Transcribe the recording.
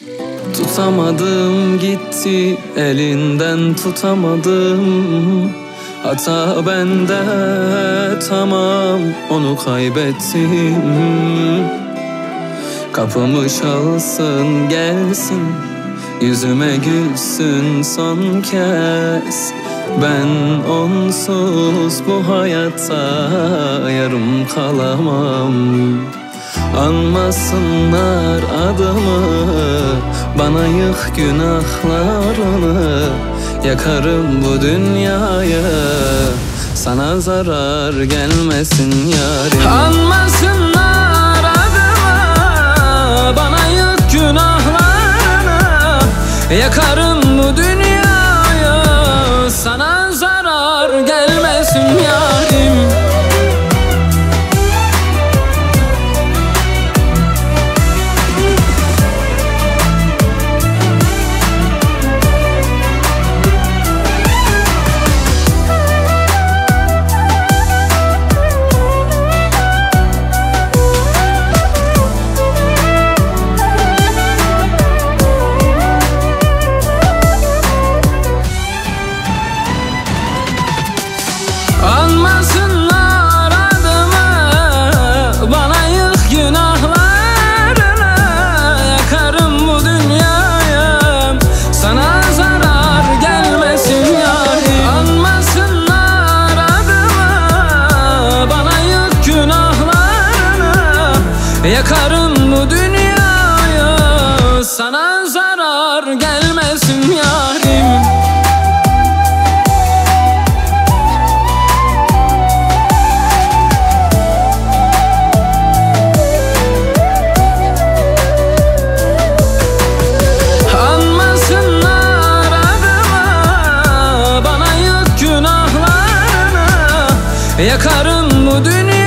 Tutamadım gitti, elinden tutamadım. Hata bende, tamam, onu kaybettim. Kapımı çalsın gelsin, yüzüme gülsün son kez. Ben onsuz bu hayatta yarım kalamam. Anmasınlar adımı, bana yık günahlarını. Yakarım bu dünyayı, sana zarar gelmesin yarim. Anmasınlar adımı, bana yık günahlarını. Yakarım bu dünyayı, sana zarar gelmesin yarim. Anmasınlar adımı, bana yık günahlarını. Yakarım bu dünyayı, sana zarar gelmesin yarim. Anmasınlar adımı, bana yık günahlarını. Yakarım bu dünyayı, sana zarar gelmesin yarim. Yakarım bu dünyayı.